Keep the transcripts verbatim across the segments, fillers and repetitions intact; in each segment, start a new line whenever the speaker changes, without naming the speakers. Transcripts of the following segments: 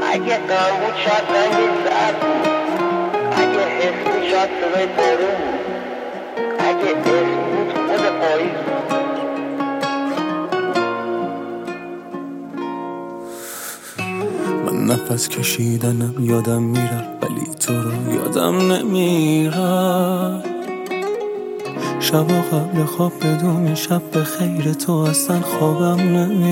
اگه غم بود شاید رنگ زرد بود، اگه حس بود شاید صدای بارون بود، اگه اسم بود خود پاییز بود.
من نفس کشیدنم یادم میره ولی تو رو یادم نمیره. شبا قبل خواب بدون شب به خیر تو اصلا خوابم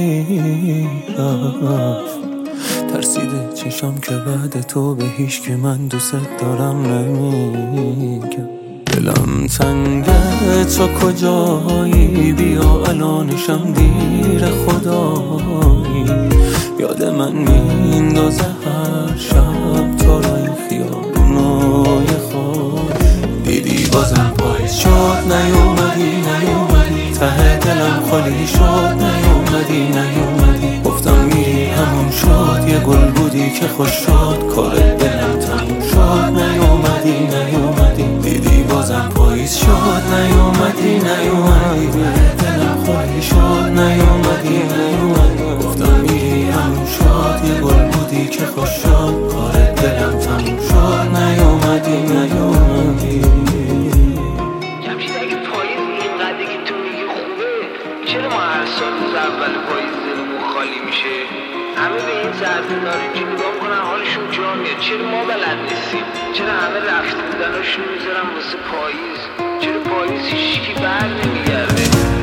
نمیرفت. ترسیده چشم که بعد تو به هیچ که من دوست دارم نمیگم. دلم تنگه تو کجایی، بیا الانشم دیر خدایی. یاد من میندازه هر شب تو را این خیابونای خوش. دیدی بازم پاییز شد نیومدی نیومدی، ته دلم خالی شد نیومدی نیومدی. گفتم میری همون شد، یه گل بودی که خوش شد، کار دلم تموم شد نیومدی نیومدی. دیدی بازم پاییز شد نیومدی نیومدی، ته دلم خالی شد نیومدی نیومدی. گفتم میری همون شد، یه گل بودی که خوش شد، کار دلم تموم شد نیومدی نیومدی.
جمشید اگه پاییز اینقدر که تو میگی خوبه، چرا ما هر سال روز اول پاییز دلمون خالی میشه؟ همه به این سرزنا رو که نگاه میکنن حالشون جا میاد، چرا ما بلد نیستیم؟ چرا همه رفته بودناشون میذارن واسه پاییز؟ چرا پاییز هیچکی بر نمیگرده؟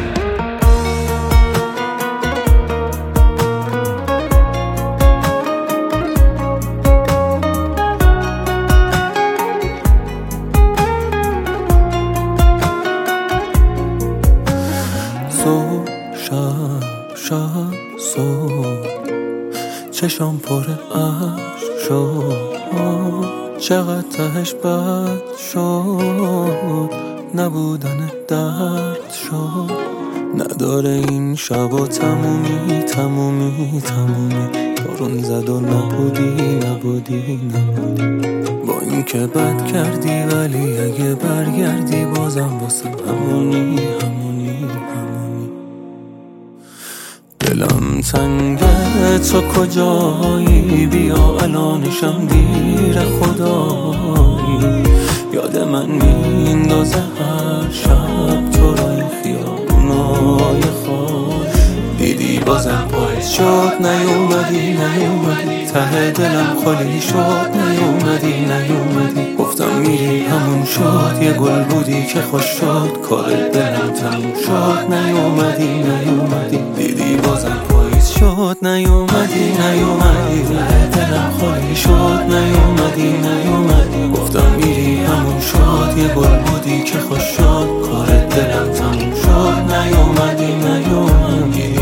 صبح شب شب صبح چشم پر عشق شد، چقدر تهش بد شد، نبودن درد شد. نداره این شبا تمومی تمومی تمومی، بارون زد و نبودی نبودی نبودی. با این که بد کردی ولی اگه برگردی بازم واسه همونی همونی همونی. دلم تنگه تو کجایی، بیا الانشم دیر خدایی. یاد من میندازه هر شب تو را این خیابونای خوش. دیدی بازم پاییز شد نیومدی نیومدی، ته دلم خالی شد نیومدی نیومدی. گفتم میری همون شد، یه گل بودی که خوش شد، کار دلم تموم شد نیومدی نیومدی. دیدی بازم پاییز شد نیومدی نیومدی، ته دلم خالی شد نیومدی نیومدی. گفتم میری همون شد، یه گل بودی که خوش شد، کار دلم تموم شد نیومدی نیومدی.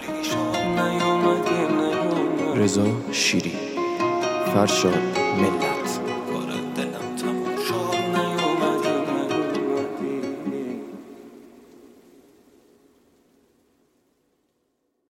رضا شیری، فرشاد ملت.